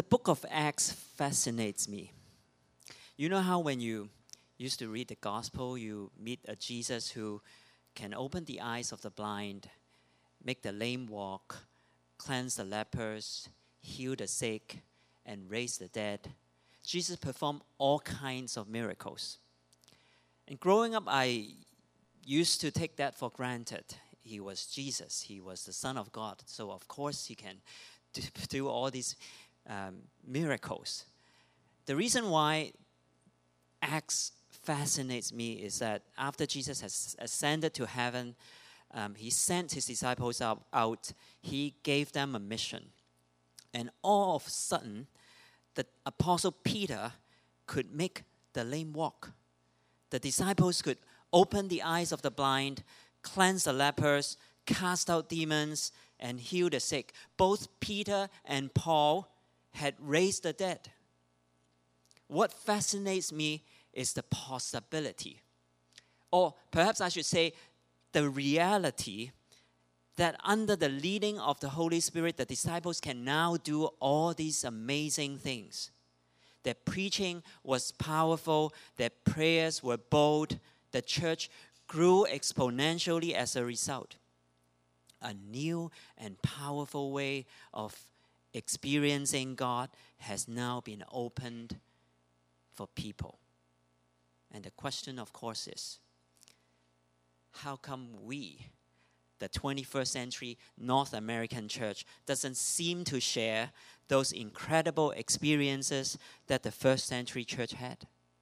The book of Acts fascinates me. You know how when you used to read the gospel, you meet a Jesus who can open the eyes of the blind, make the lame walk, cleanse the lepers, heal the sick, and raise the dead. Jesus performed all kinds of miracles. And growing up, I used to take that for granted. He was Jesus. He was the Son of God. So, of course, he can do all these miracles. The reason why Acts fascinates me is that after Jesus has ascended to heaven, he sent his disciples out. He gave them a mission. And all of a sudden, the Apostle Peter could make the lame walk. The disciples could open the eyes of the blind, cleanse the lepers, cast out demons, and heal the sick. Both Peter and Paul had raised the dead. What fascinates me is the possibility, or perhaps I should say the reality, that under the leading of the Holy Spirit, the disciples can now do all these amazing things. Their preaching was powerful, their prayers were bold, the church grew exponentially as a result. A new and powerful way of experiencing God has now been opened for people. And the question, of course, is, how come we, the 21st century North American church, doesn't seem to share those incredible experiences that the first century church had?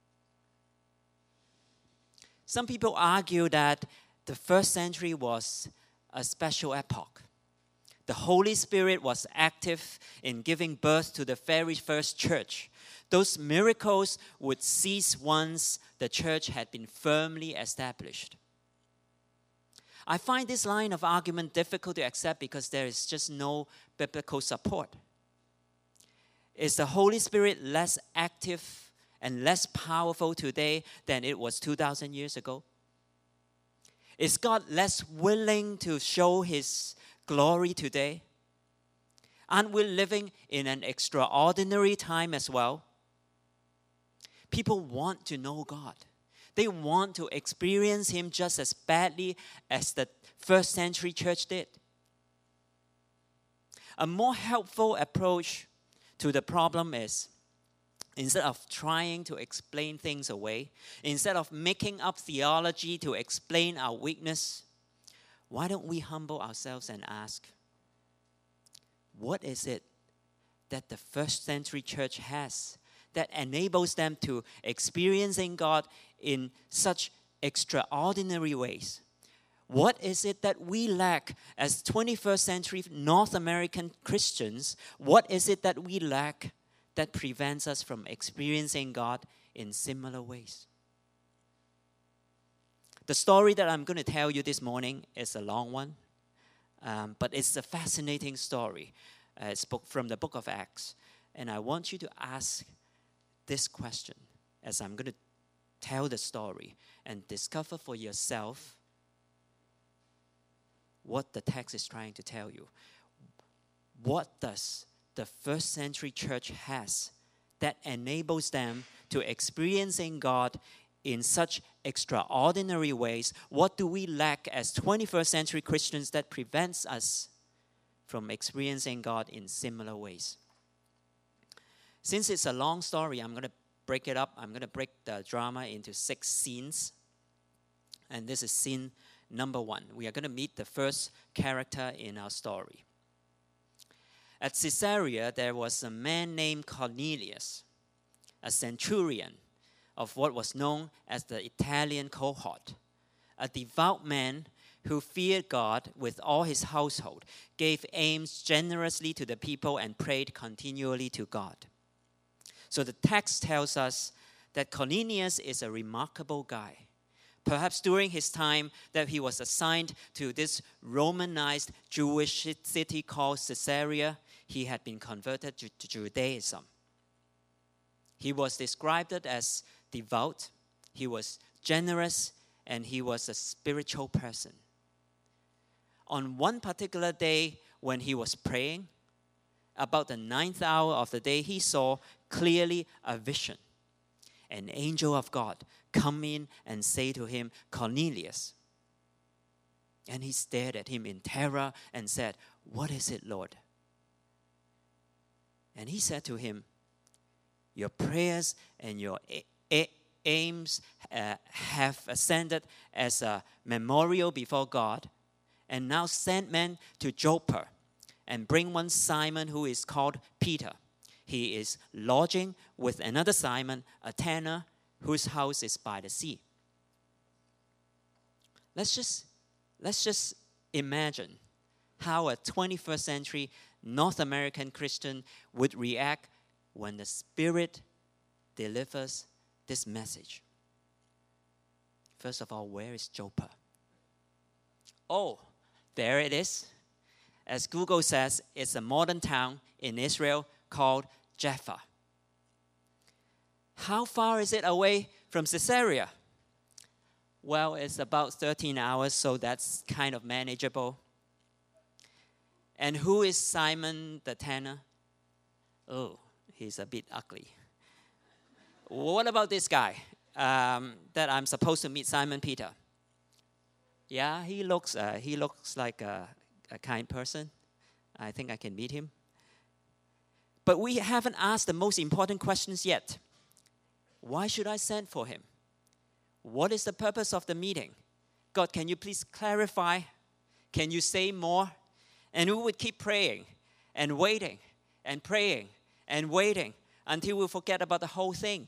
Some people argue that the first century was a special epoch. The Holy Spirit was active in giving birth to the very first church. Those miracles would cease once the church had been firmly established. I find this line of argument difficult to accept because there is just no biblical support. Is the Holy Spirit less active and less powerful today than it was 2,000 years ago? Is God less willing to show his glory today? Aren't we living in an extraordinary time as well? People want to know God. They want to experience him just as badly as the first century church did. A more helpful approach to the problem is, instead of trying to explain things away, instead of making up theology to explain our weakness, why don't we humble ourselves and ask, what is it that the first century church has that enables them to experiencing God in such extraordinary ways? What is it that we lack as 21st century North American Christians? What is it that we lack that prevents us from experiencing God in similar ways? The story that I'm going to tell you this morning is a long one, but it's a fascinating story. It's from the book of Acts. And I want you to ask this question as I'm going to tell the story and discover for yourself what the text is trying to tell you. What does the first century church has that enables them to experiencing God in such extraordinary ways? What do we lack as 21st century Christians that prevents us from experiencing God in similar ways? Since it's a long story, I'm going to break it up. I'm going to break the drama into 6 scenes. And this is scene number 1. We are going to meet the first character in our story. At Caesarea, there was a man named Cornelius, a centurion of what was known as the Italian cohort, a devout man who feared God with all his household, gave alms generously to the people, and prayed continually to God. So the text tells us that Cornelius is a remarkable guy. Perhaps during his time that he was assigned to this Romanized Jewish city called Caesarea, he had been converted to Judaism. He was described as devout, he was generous, and he was a spiritual person. On one particular day when he was praying, about the 9th hour of the day, he saw clearly a vision. An angel of God come in and say to him, Cornelius. And he stared at him in terror and said, what is it, Lord? And he said to him, your prayers and your aims have ascended as a memorial before God. And now send men to Joppa and bring one Simon who is called Peter. He is lodging with another Simon, a tanner, whose house is by the sea. Let's just imagine how a 21st century North American Christian would react when the Spirit delivers this message. First of all, where is Joppa? Oh, there it is. As Google says, it's a modern town in Israel called Jaffa. How far is it away from Caesarea? Well, it's about 13 hours, so that's kind of manageable. And who is Simon the tanner? Oh, he's a bit ugly. What about this guy that I'm supposed to meet, Simon Peter? Yeah, he looks like a kind person. I think I can meet him. But we haven't asked the most important questions yet. Why should I send for him? What is the purpose of the meeting? God, can you please clarify? Can you say more? And we would keep praying and waiting and praying and waiting until we forget about the whole thing.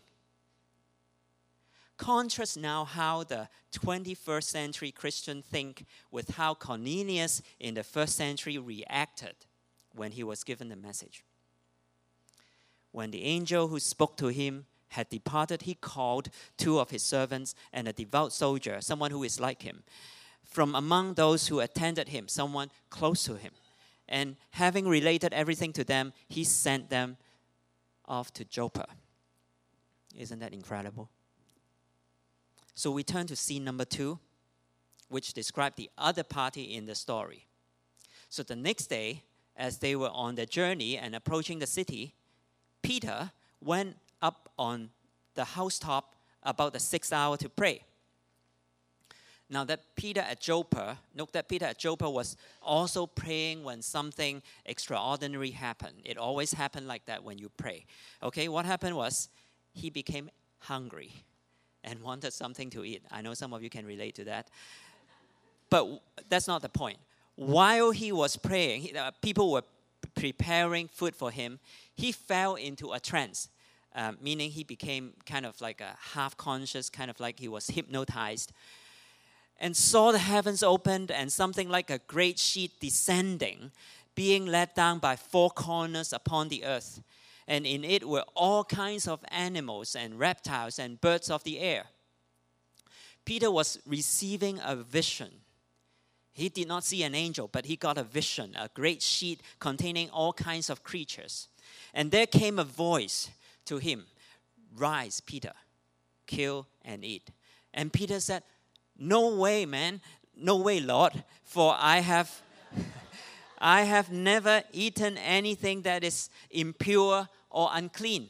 Contrast now how the 21st century Christian think with how Cornelius in the first century reacted when he was given the message. When the angel who spoke to him had departed, he called 2 of his servants and a devout soldier, someone who is like him, from among those who attended him, someone close to him. And having related everything to them, he sent them off to Joppa. Isn't that incredible? So we turn to scene number 2, which describes the other party in the story. So the next day, as they were on their journey and approaching the city, Peter went up on the housetop about the 6th hour to pray. Now that Peter at Joppa, note that Peter at Joppa was also praying when something extraordinary happened. It always happened like that when you pray. Okay, what happened was he became hungry and wanted something to eat. I know some of you can relate to that. But that's not the point. While he was praying, people were preparing food for him. He fell into a trance, meaning he became kind of like a half-conscious, kind of like he was hypnotized, and saw the heavens opened and something like a great sheet descending, being let down by 4 corners upon the earth. And in it were all kinds of animals and reptiles and birds of the air. Peter was receiving a vision. He did not see an angel, but he got a vision, a great sheet containing all kinds of creatures. And there came a voice to him, "Rise, Peter, kill and eat." And Peter said, "No way, man. No way, Lord, for I have never eaten anything that is impure or unclean."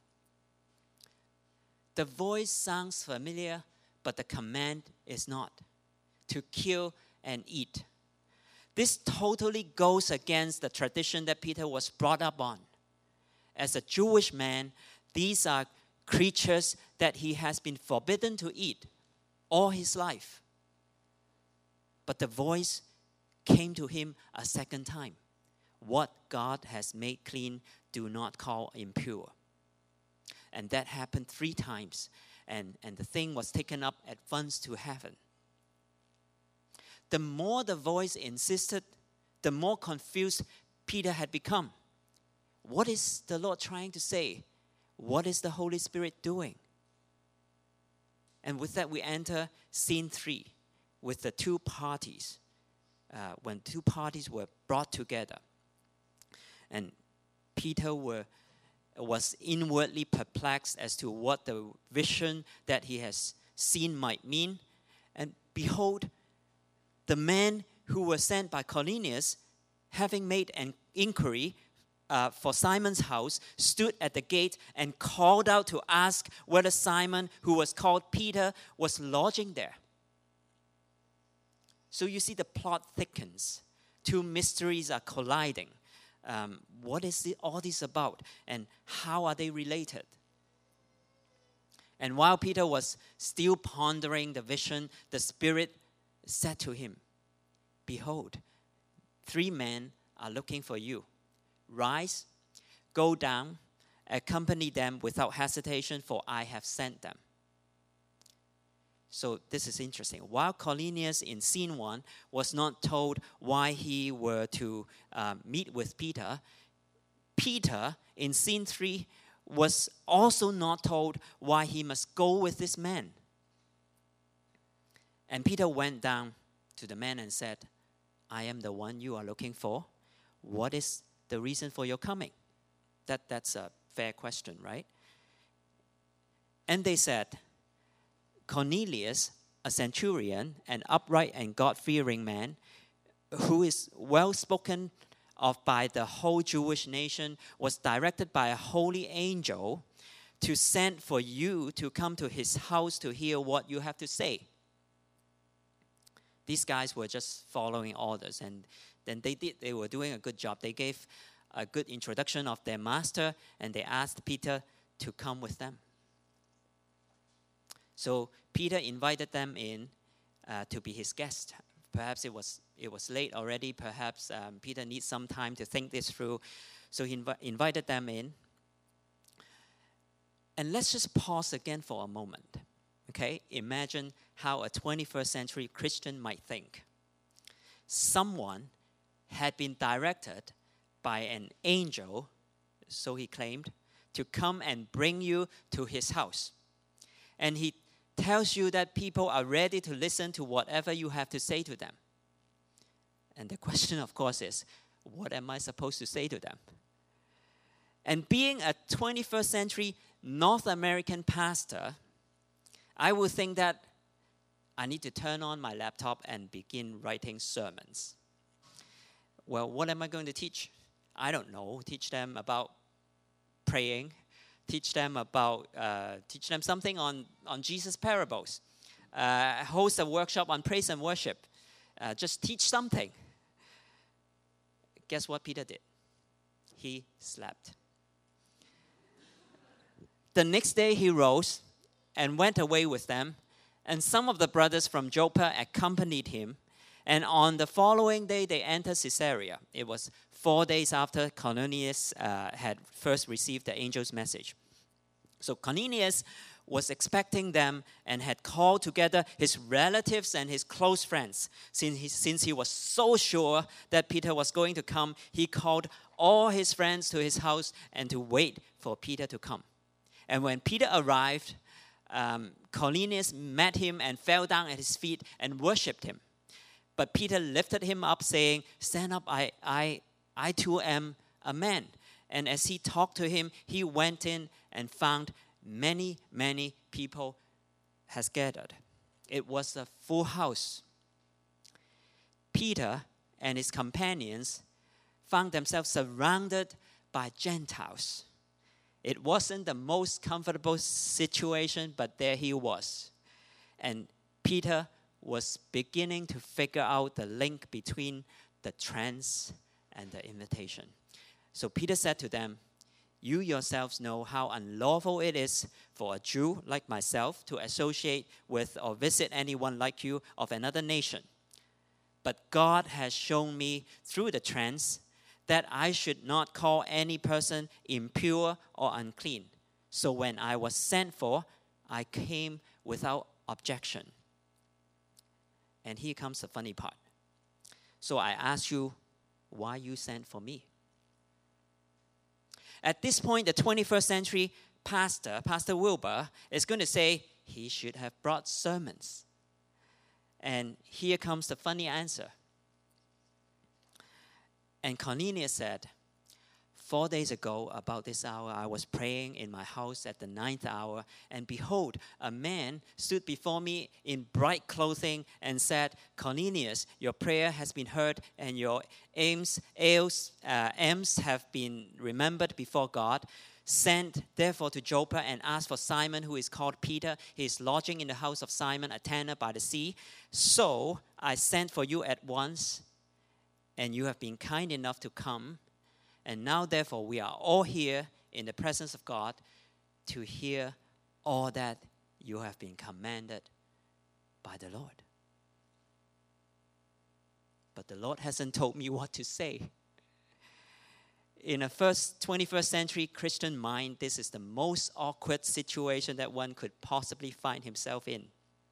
The voice sounds familiar, but the command is not to kill and eat. This totally goes against the tradition that Peter was brought up on. As a Jewish man, these are creatures that he has been forbidden to eat all his life. But the voice came to him a second time. What God has made clean, do not call impure. And that happened 3 times. And the thing was taken up at once to heaven. The more the voice insisted, the more confused Peter had become. What is the Lord trying to say? What is the Holy Spirit doing? And with that, we enter scene 3 with the 2 parties. When 2 parties were brought together. And Peter was inwardly perplexed as to what the vision that he has seen might mean. And behold, the men who were sent by Cornelius, having made an inquiry, for Simon's house, stood at the gate and called out to ask whether Simon, who was called Peter, was lodging there. So you see the plot thickens. Two mysteries are colliding. What is all this about, and how are they related? And while Peter was still pondering the vision, the Spirit said to him, "Behold, 3 men are looking for you. Rise, go down, accompany them without hesitation, for I have sent them." So this is interesting. While Cornelius in scene 1 was not told why he were to meet with Peter, Peter in scene 3 was also not told why he must go with this man. And Peter went down to the man and said, "I am the one you are looking for. What is the reason for your coming?" That's a fair question, right? And they said, "Cornelius, a centurion, an upright and God-fearing man, who is well spoken of by the whole Jewish nation, was directed by a holy angel to send for you to come to his house to hear what you have to say." These guys were just following orders, and then they were doing a good job. They gave a good introduction of their master, and they asked Peter to come with them. So Peter invited them in to be his guest. Perhaps it was late already. Perhaps Peter needs some time to think this through. So he invited them in. And let's just pause again for a moment. Okay? Imagine how a 21st century Christian might think. Someone had been directed by an angel, so he claimed, to come and bring you to his house. And he tells you that people are ready to listen to whatever you have to say to them. And the question, of course, is, what am I supposed to say to them? And being a 21st century North American pastor, I would think that I need to turn on my laptop and begin writing sermons. Well, what am I going to teach? I don't know. Teach them about praying. Teach them something on Jesus' parables. Host a workshop on praise and worship. Just teach something. Guess what Peter did? He slept. The next day he rose and went away with them, and some of the brothers from Joppa accompanied him. And on the following day they entered Caesarea. It was 4 days after Cornelius had first received the angel's message. So Cornelius was expecting them and had called together his relatives and his close friends. Since he was so sure that Peter was going to come, he called all his friends to his house and to wait for Peter to come. And when Peter arrived, Cornelius met him and fell down at his feet and worshipped him. But Peter lifted him up, saying, "Stand up, I too am a man." And as he talked to him, he went in and found many, many people has gathered. It was a full house. Peter and his companions found themselves surrounded by Gentiles. It wasn't the most comfortable situation, but there he was. And Peter was beginning to figure out the link between the trance and the invitation. So Peter said to them, "You yourselves know how unlawful it is for a Jew like myself to associate with or visit anyone like you of another nation. But God has shown me through the trance that I should not call any person impure or unclean. So when I was sent for, I came without objection." And here comes the funny part. "So I ask you, why you sent for me?" At this point, the 21st century Pastor Wilbur, is going to say he should have brought sermons. And here comes the funny answer. And Cornelius said, 4 days ago, about this hour, I was praying in my house at the 9th hour, and behold, a man stood before me in bright clothing and said, Cornelius, your prayer has been heard, and your aims have been remembered before God. Send therefore to Joppa and ask for Simon, who is called Peter. He is lodging in the house of Simon, a tanner by the sea. So I sent for you at once, and you have been kind enough to come. And now, therefore, we are all here in the presence of God to hear all that you have been commanded by the Lord. But the Lord hasn't told me what to say. In a 21st century Christian mind, this is the most awkward situation that one could possibly find himself in.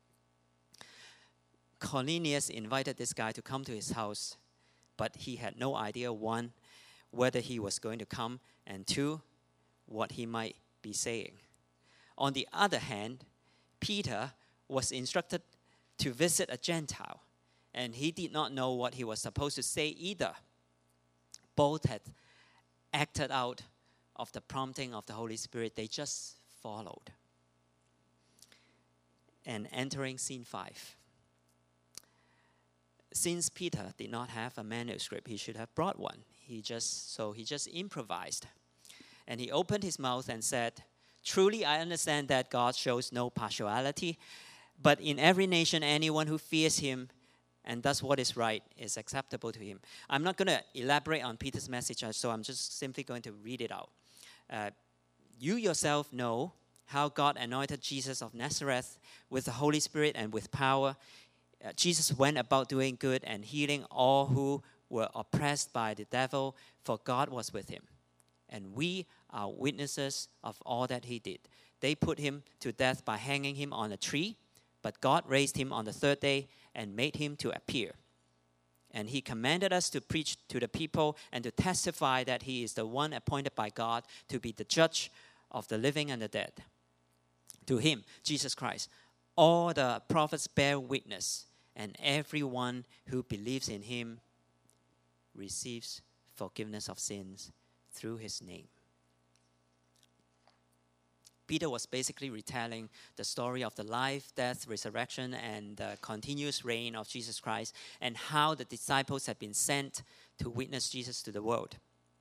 Cornelius invited this guy to come to his house, but he had no idea, one, whether he was going to come, and two, what he might be saying. On the other hand, Peter was instructed to visit a Gentile, and he did not know what he was supposed to say either. Both had acted out of the prompting of the Holy Spirit. They just followed. And entering scene 5. Since Peter did not have a manuscript, he should have brought one. He just improvised. And he opened his mouth and said, truly I understand that God shows no partiality, but in every nation anyone who fears him and does what is right is acceptable to him. I'm not going to elaborate on Peter's message, so I'm just simply going to read it out. You yourself know how God anointed Jesus of Nazareth with the Holy Spirit and with power. Jesus went about doing good and healing all who were oppressed by the devil, for God was with him. And we are witnesses of all that he did. They put him to death by hanging him on a tree, but God raised him on the 3rd day and made him to appear. And he commanded us to preach to the people and to testify that he is the one appointed by God to be the judge of the living and the dead. To him, Jesus Christ, all the prophets bear witness, and everyone who believes in him receives forgiveness of sins through his name. Peter was basically retelling the story of the life, death, resurrection, and the continuous reign of Jesus Christ, and how the disciples had been sent to witness Jesus to the world.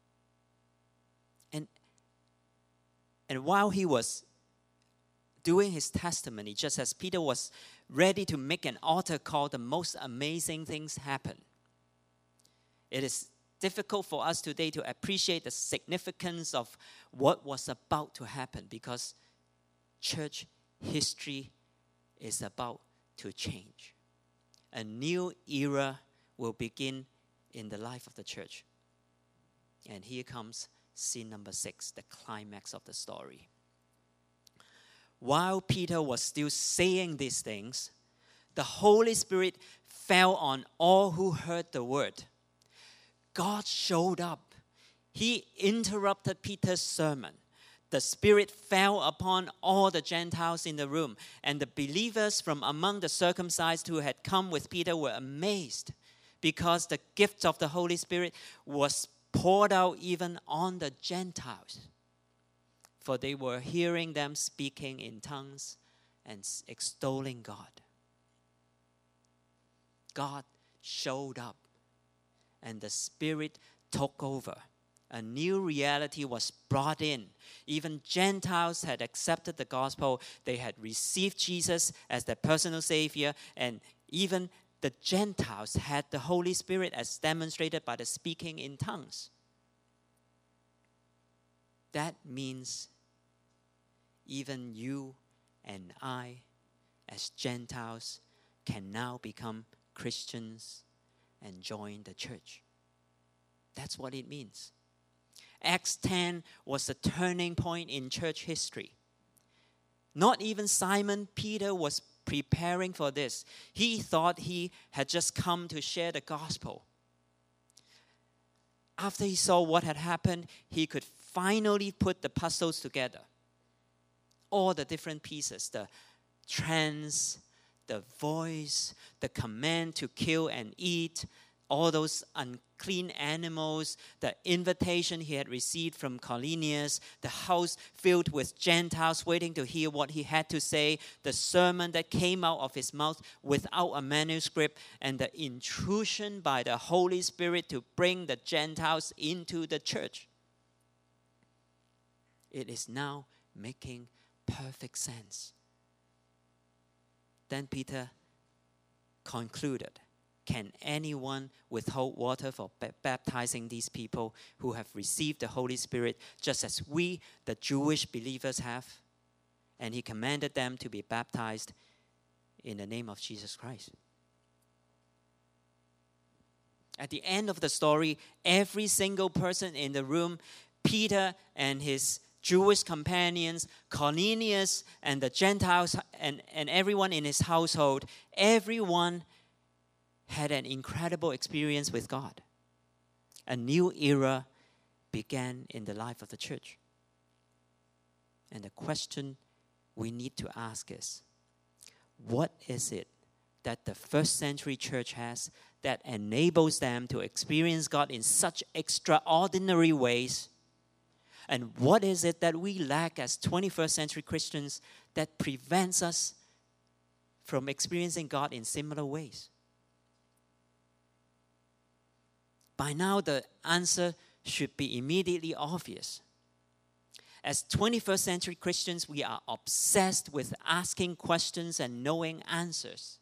And while he was doing his testimony, just as Peter was ready to make an altar call, the most amazing things happen. It is difficult for us today to appreciate the significance of what was about to happen, because church history is about to change. A new era will begin in the life of the church. And here comes scene number 6, the climax of the story. While Peter was still saying these things, the Holy Spirit fell on all who heard the word. God showed up. He interrupted Peter's sermon. The Spirit fell upon all the Gentiles in the room, and the believers from among the circumcised who had come with Peter were amazed, because the gift of the Holy Spirit was poured out even on the Gentiles. For they were hearing them speaking in tongues and extolling God. God showed up, and the Spirit took over. A new reality was brought in. Even Gentiles had accepted the gospel. They had received Jesus as their personal Savior, and even the Gentiles had the Holy Spirit as demonstrated by the speaking in tongues. That means even you and I, as Gentiles, can now become Christians and join the church. That's what it means. Acts 10 was a turning point in church history. Not even Simon Peter was preparing for this. He thought he had just come to share the gospel. After he saw what had happened, he could finally put the puzzles together. All the different pieces, the trance, the voice, the command to kill and eat, all those unclean animals, the invitation he had received from Cornelius, the house filled with Gentiles waiting to hear what he had to say, the sermon that came out of his mouth without a manuscript, and the intrusion by the Holy Spirit to bring the Gentiles into the church. It is now making perfect sense. Then Peter concluded, can anyone withhold water for baptizing these people who have received the Holy Spirit just as we, the Jewish believers, have? And he commanded them to be baptized in the name of Jesus Christ. At the end of the story, every single person in the room, Peter and his Jewish companions, Cornelius and the Gentiles, and everyone in his household, everyone had an incredible experience with God. A new era began in the life of the church. And the question we need to ask is, what is it that the first century church has that enables them to experience God in such extraordinary ways? And what is it that we lack as 21st century Christians that prevents us from experiencing God in similar ways? By now, the answer should be immediately obvious. As 21st century Christians, we are obsessed with asking questions and knowing answers.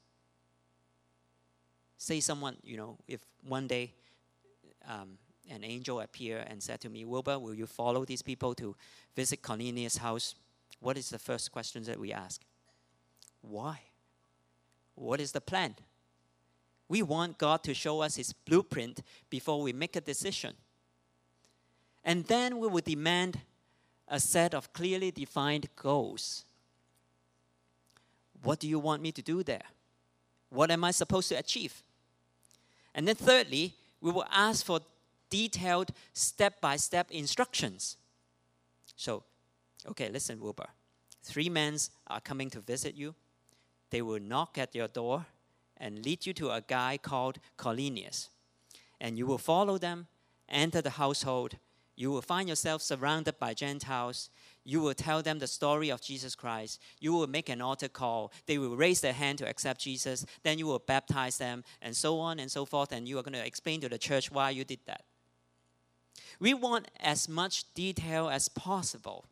Say someone, if one day an angel appeared and said to me, Wilbur, will you follow these people to visit Cornelius' house? What is the first question that we ask? Why? What is the plan? We want God to show us his blueprint before we make a decision. And then we will demand a set of clearly defined goals. What do you want me to do there? What am I supposed to achieve? And then thirdly, we will ask for detailed step-by-step instructions. So, okay, listen, Wilbur. 3 men are coming to visit you. They will knock at your door and lead you to a guy called Cornelius. And you will follow them, enter the household. You will find yourself surrounded by Gentiles. You will tell them the story of Jesus Christ. You will make an altar call. They will raise their hand to accept Jesus. Then you will baptize them, and so on and so forth. And you are going to explain to the church why you did that. We want as much detail as possible.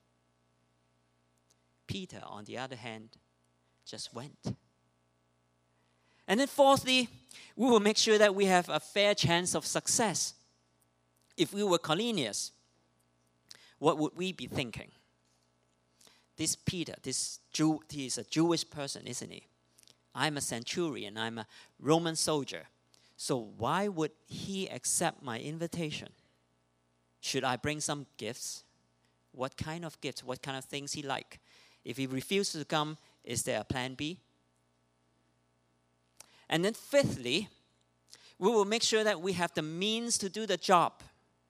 Peter, on the other hand, just went. And then fourthly, we will make sure that we have a fair chance of success. If we were Cornelius, what would we be thinking? This Peter, he is a Jewish person, isn't he? I'm a centurion, I'm a Roman soldier. So why would he accept my invitation? Should I bring some gifts? What kind of gifts? What kind of things he like? If he refuses to come, is there a plan B? And then fifthly, we will make sure that we have the means to do the job.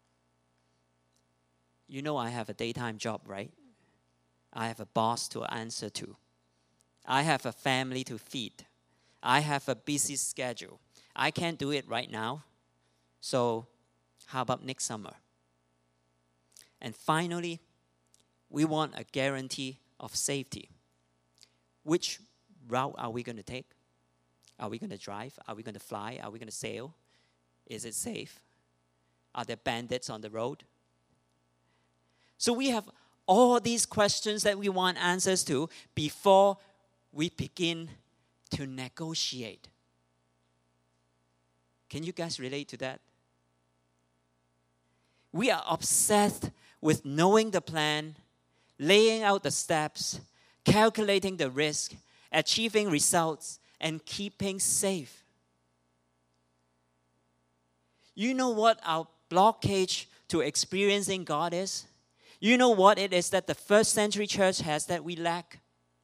You know I have a daytime job, right? I have a boss to answer to. I have a family to feed. I have a busy schedule. I can't do it right now. So how about next summer? And finally, we want a guarantee of safety. Which route are we going to take? Are we going to drive? Are we going to fly? Are we going to sail? Is it safe? Are there bandits on the road? So we have all these questions that we want answers to before we begin to negotiate. Can you guys relate to that? We are obsessed with knowing the plan, laying out the steps, calculating the risk, achieving results, and keeping safe. You know what our blockage to experiencing God is? You know what it is that the first century church has that we lack?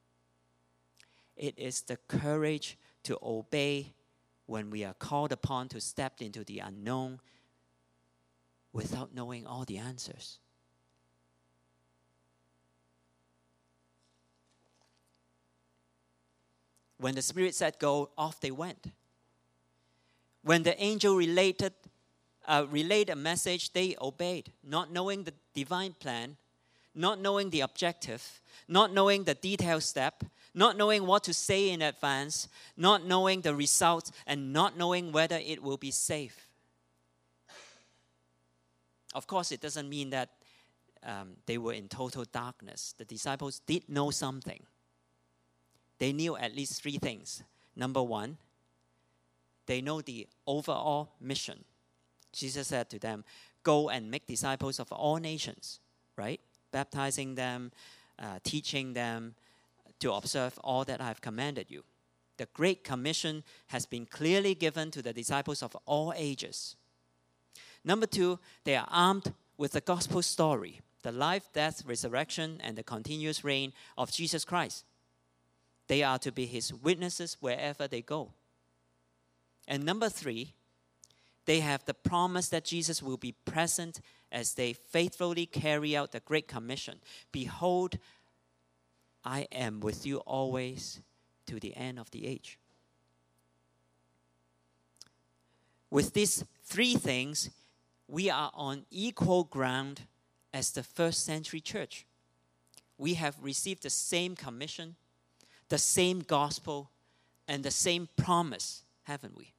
It is the courage to obey when we are called upon to step into the unknown without knowing all the answers. When the Spirit said go, off they went. When the angel relayed a message, they obeyed, not knowing the divine plan, not knowing the objective, not knowing the detailed step, not knowing what to say in advance, not knowing the result, and not knowing whether it will be safe. Of course, it doesn't mean that they were in total darkness. The disciples did know something. They knew at least three things. Number one, they know the overall mission. Jesus said to them, go and make disciples of all nations, right? Baptizing them, teaching them to observe all that I have commanded you. The Great Commission has been clearly given to the disciples of all ages. Number two, they are armed with the gospel story, the life, death, resurrection, and the continuous reign of Jesus Christ. They are to be his witnesses wherever they go. And number three, they have the promise that Jesus will be present as they faithfully carry out the Great Commission. Behold, I am with you always to the end of the age. With these three things, we are on equal ground as the first century church. We have received the same commission, the same gospel, and the same promise, haven't we?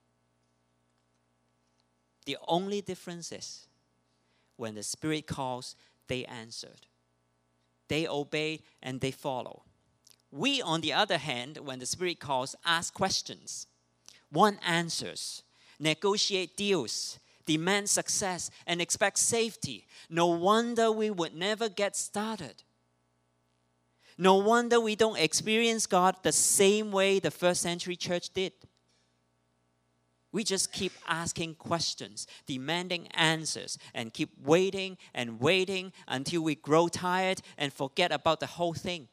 The only difference is when the Spirit calls, they answered. They obey and they follow. We, on the other hand, when the Spirit calls, ask questions, want answers, negotiate deals, demand success, and expect safety. No wonder we would never get started. No wonder we don't experience God the same way the first century church did. We just keep asking questions, demanding answers, and keep waiting and waiting until we grow tired and forget about the whole thing.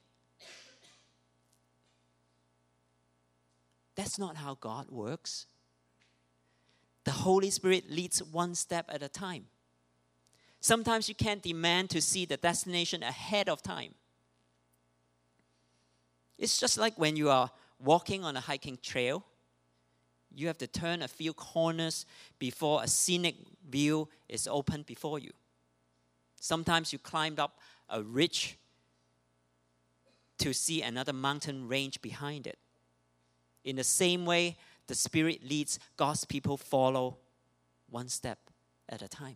That's not how God works. The Holy Spirit leads one step at a time. Sometimes you can't demand to see the destination ahead of time. It's just like when you are walking on a hiking trail. You have to turn a few corners before a scenic view is opened before you. Sometimes you climbed up a ridge to see another mountain range behind it. In the same way, the Spirit leads, God's people follow one step at a time.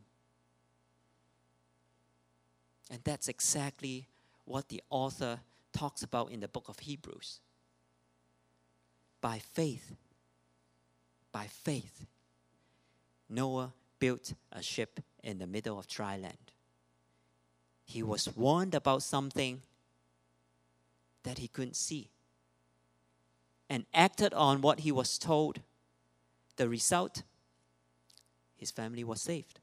And that's exactly what the author talks about in the book of Hebrews. By faith, Noah built a ship in the middle of dry land. He was warned about something that he couldn't see and acted on what he was told. The result, his family was saved.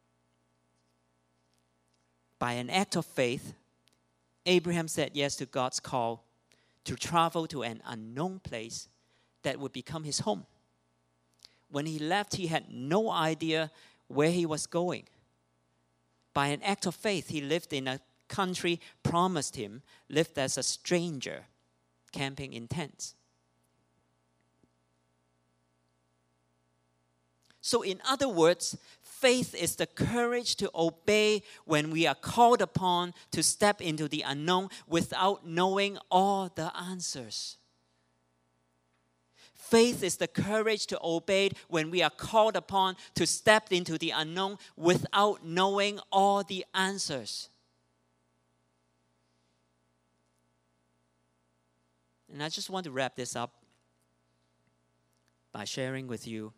By an act of faith, Abraham said yes to God's call to travel to an unknown place that would become his home. When he left, he had no idea where he was going. By an act of faith, he lived in a country promised him, lived as a stranger, camping in tents. So in other words, faith is the courage to obey when we are called upon to step into the unknown without knowing all the answers. Faith is the courage to obey when we are called upon to step into the unknown without knowing all the answers. And I just want to wrap this up by sharing with you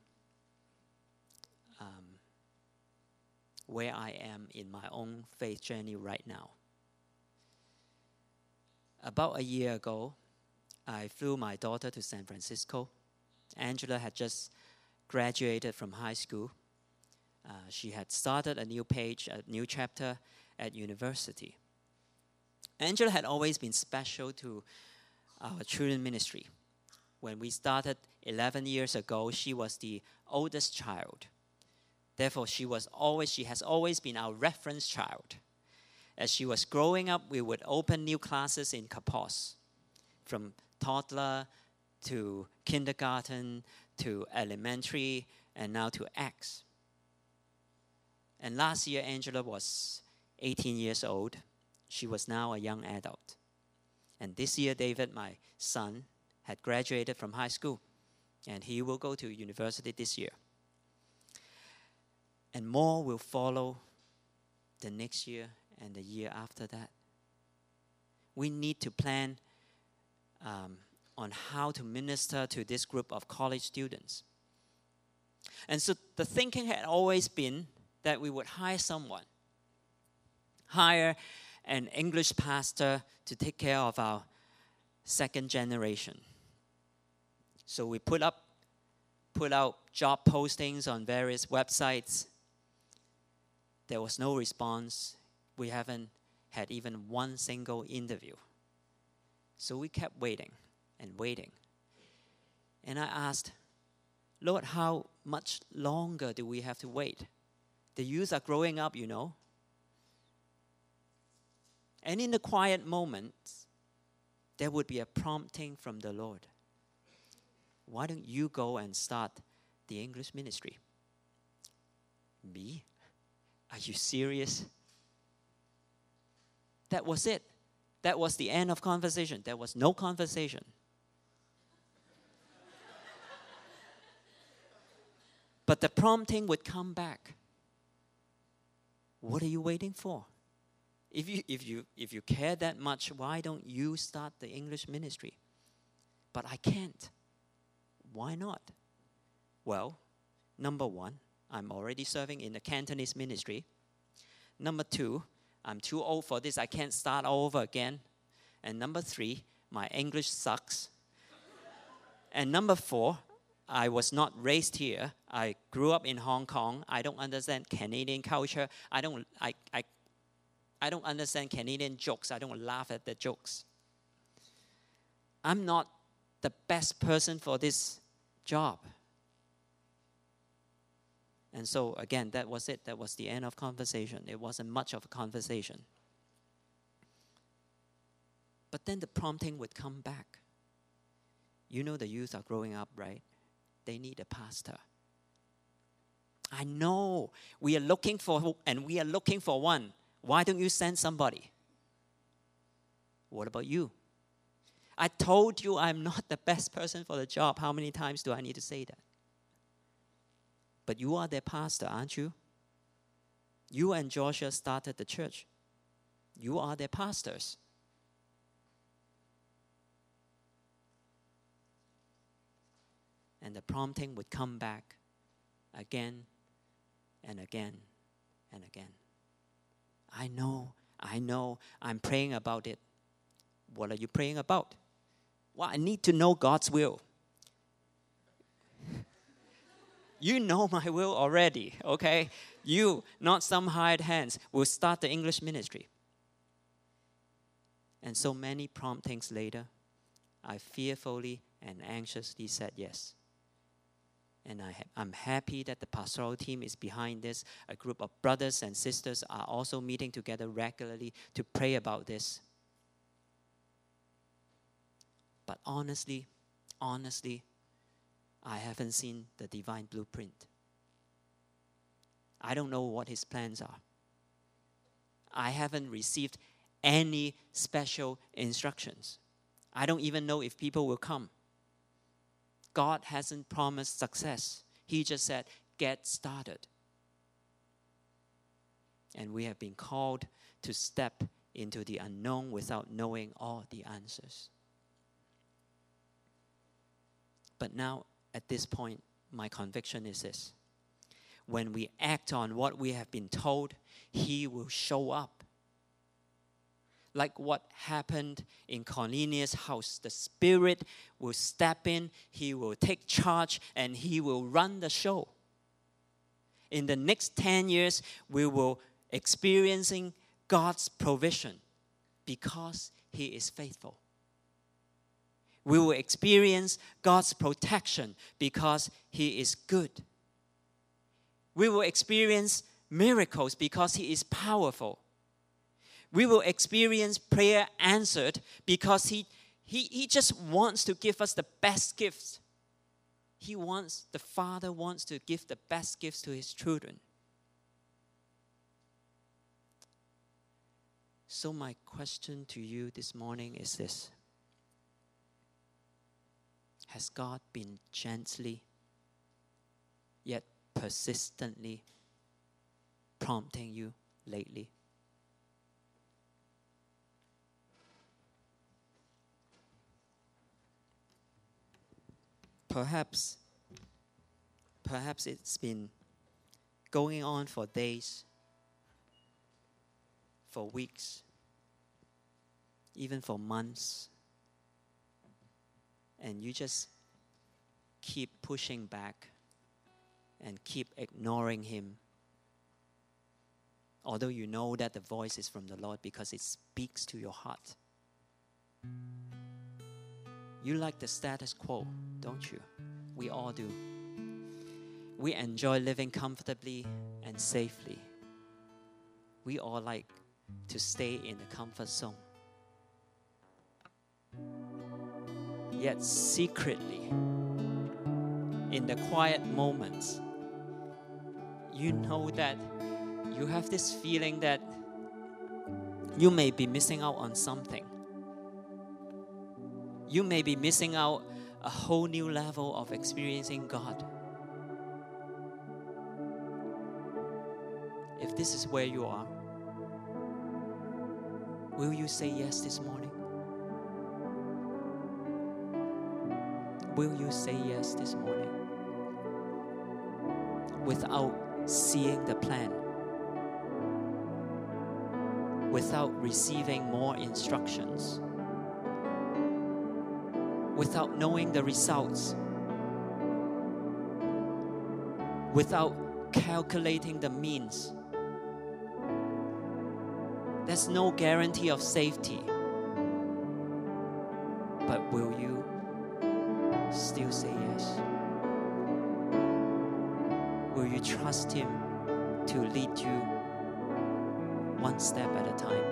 where I am in my own faith journey right now. About a year ago, I flew my daughter to San Francisco. Angela had just graduated from high school. She had started a new page, a new chapter at university. Angela had always been special to our children ministry. When we started 11 years ago, she was the oldest child. Therefore, she has always been our reference child. As she was growing up, we would open new classes in Kapos, from toddler to kindergarten to elementary and now to Acts. And last year, Angela was 18 years old. She was now a young adult. And this year, David, my son, had graduated from high school, and he will go to university this year. And more will follow the next year and the year after that. We need to plan on how to minister to this group of college students. And so the thinking had always been that we would hire someone, hire an English pastor to take care of our second generation. So we put out job postings on various websites. There was no response. We haven't had even one single interview. So we kept waiting and waiting. And I asked, Lord, how much longer do we have to wait? The youth are growing up, you know. And in the quiet moments, there would be a prompting from the Lord. Why don't you go and start the English ministry? Me? Are you serious? That was it. That was the end of conversation. There was no conversation. But the prompting would come back. What are you waiting for? If you care that much, why don't you start the English ministry? But I can't. Why not? Well, number one, I'm already serving in the Cantonese ministry. Number two, I'm too old for this. I can't start all over again. And number three, my English sucks. And number four, I was not raised here. I grew up in Hong Kong. I don't understand Canadian culture. I don't understand Canadian jokes. I don't laugh at the jokes. I'm not the best person for this job. And so, again, that was it. That was the end of conversation. It wasn't much of a conversation. But then the prompting would come back. You know the youth are growing up, right? They need a pastor. I know. We are looking for one. Why don't you send somebody? What about you? I told you I'm not the best person for the job. How many times do I need to say that? But you are their pastor, aren't you? You and Joshua started the church. You are their pastors. And the prompting would come back again and again and again. I know, I'm praying about it. What are you praying about? Well, I need to know God's will. You know my will already, okay? You, not some hired hands, will start the English ministry. And so many promptings later, I fearfully and anxiously said yes. And I'm happy that the pastoral team is behind this. A group of brothers and sisters are also meeting together regularly to pray about this. But honestly, I haven't seen the divine blueprint. I don't know what his plans are. I haven't received any special instructions. I don't even know if people will come. God hasn't promised success. He just said, get started. And we have been called to step into the unknown without knowing all the answers. But now, at this point, my conviction is this. When we act on what we have been told, He will show up. Like what happened in Cornelius' house. The Spirit will step in, He will take charge, and He will run the show. In the next 10 years, we will experiencing God's provision because He is faithful. We will experience God's protection because He is good. We will experience miracles because He is powerful. We will experience prayer answered because He just wants to give us the best gifts. The Father wants to give the best gifts to His children. So my question to you this morning is this. Has God been gently, yet persistently prompting you lately? Perhaps it's been going on for days, for weeks, even for months, and you just keep pushing back and keep ignoring Him, although you know that the voice is from the Lord because it speaks to your heart. You like the status quo, don't you? We all do. We enjoy living comfortably and safely. We all like to stay in the comfort zone. Yet secretly, in the quiet moments, you know that you have this feeling that you may be missing out on something. You may be missing out a whole new level of experiencing God. If this is where you are, will you say yes this morning? Will you say yes this morning? Without seeing the plan, without receiving more instructions, without knowing the results, without calculating the means. There's no guarantee of safety. But will you still say yes? Will you trust Him to lead you one step at a time?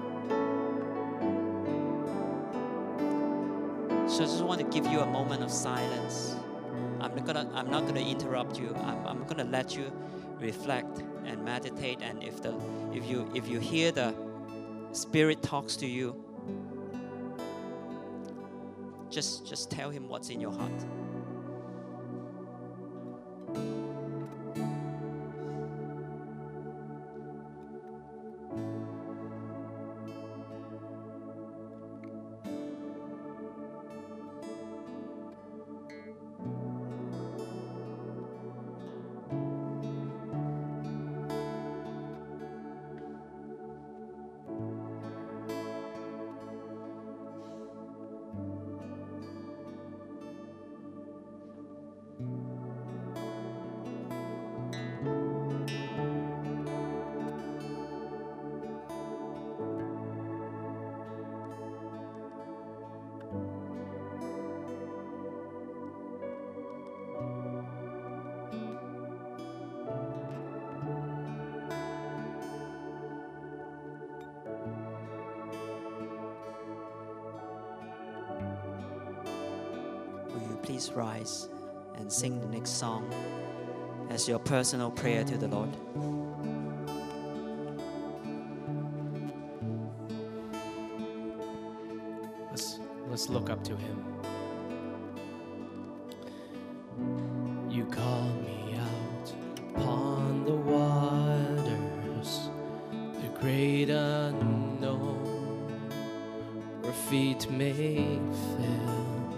So I just want to give you a moment of silence. I'm not gonna interrupt you. I'm gonna let you reflect and meditate. And if you hear the Spirit talks to you, just tell Him what's in your heart. Please rise and sing the next song as your personal prayer to the Lord. Let's look up to Him. You call me out upon the waters, the great unknown, where feet may fail.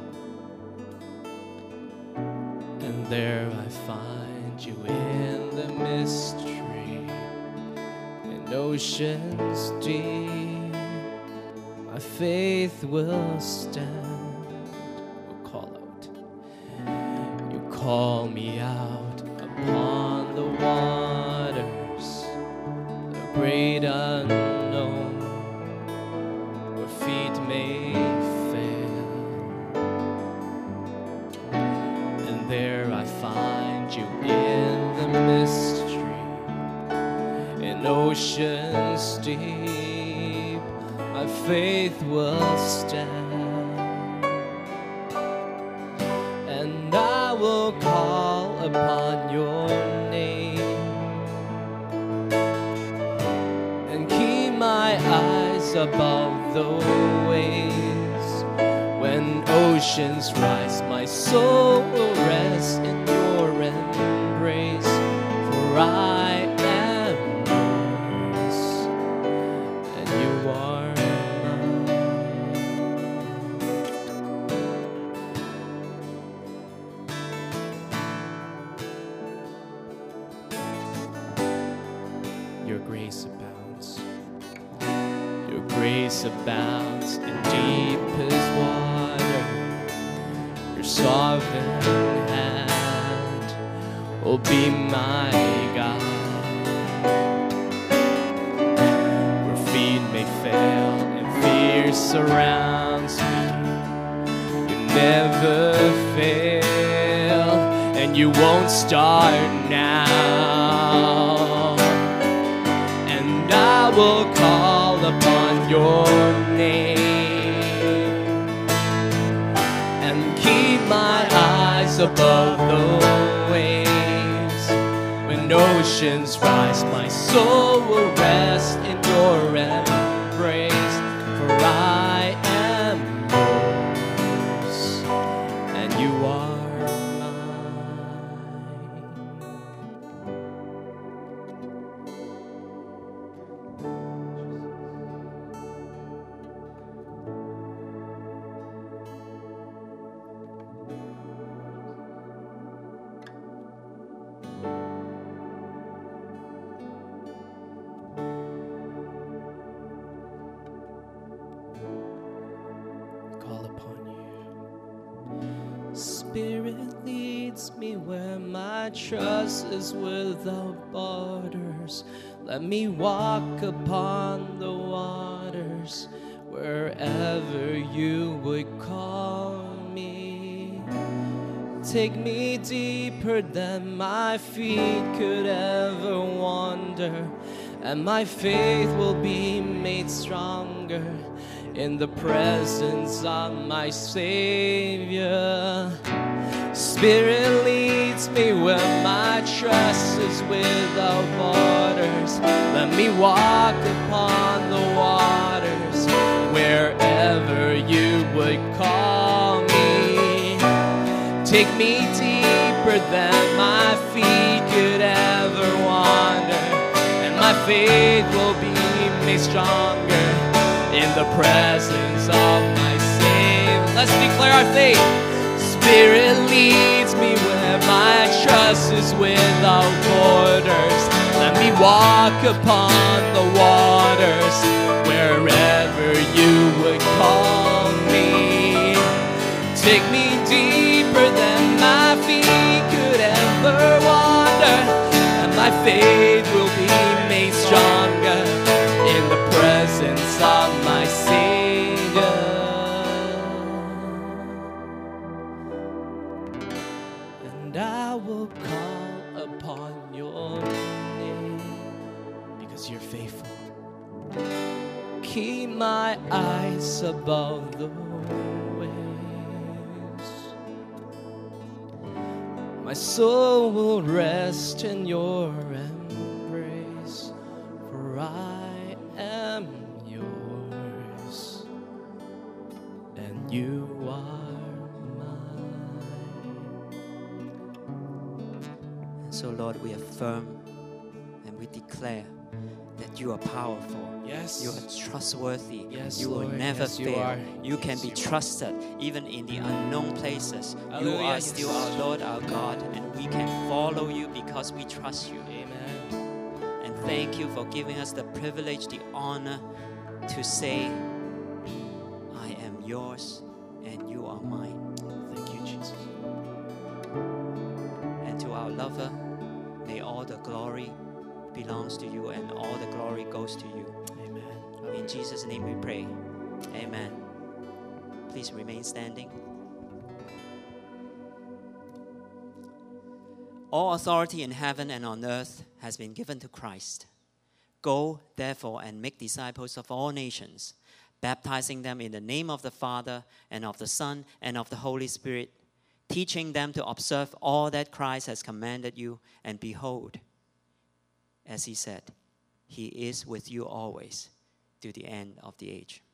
There I find you in the mystery, in oceans deep. My faith will stand. We'll call out. You call me out upon the waters, the great unknown, where feet may fail. And there I find you in the mystery, in oceans deep. My faith will stand, and I will upon your name and keep my eyes above the waves. When oceans rise, my soul will rest in your embrace, for I am yours and you are mine. Your grace abounds. Your grace abounds in deepest water. Your sovereign hand will be my guide. Where feet may fail and fear surrounds me, you never fail and you won't start now. And I will call upon your name and keep my eyes above the waves. When oceans rise, my soul will rest in your embrace, for I am yours and you are mine. Call upon you. Spirit leads me where my trust is without borders. Let me walk upon the waters wherever you would call me. Take me deeper than my feet could ever wander, and my faith will be made stronger in the presence of my Savior. Spirit leads me where my trust is without borders. Let me walk upon the waters wherever you would call me. Take me deeper than my feet could ever wander, and my faith will be made stronger in the presence of my Savior. Let's declare our faith. Spirit leads me where my trust is without borders. Let me walk upon the waters wherever you would call me. Take me deeper than my feet could ever wander, and my faith will be made stronger in the presence of my Savior. And I will call upon your name because you're faithful. Keep my eyes above the waves. My soul will rest in your embrace, for I am yours and you are mine. And so, Lord, we affirm and we declare that you are powerful. Yes. You are trustworthy. Yes, you will Lord. never Yes, you fail. are. You can Yes, be you are. trusted even in the unknown places. You Hallelujah. are still Yes. our Lord, our God, and we can follow you because we trust you. Amen. And thank you for giving us the privilege, the honor to say, I am yours and you are mine. Thank you, Jesus. And to our lover, may all the glory belongs to you and all the glory goes to you. Amen. In Jesus' name we pray. Amen. Please remain standing. All authority in heaven and on earth has been given to Christ. Go, therefore, and make disciples of all nations, baptizing them in the name of the Father and of the Son and of the Holy Spirit, teaching them to observe all that Christ has commanded you. And behold, as he said, he is with you always to the end of the age.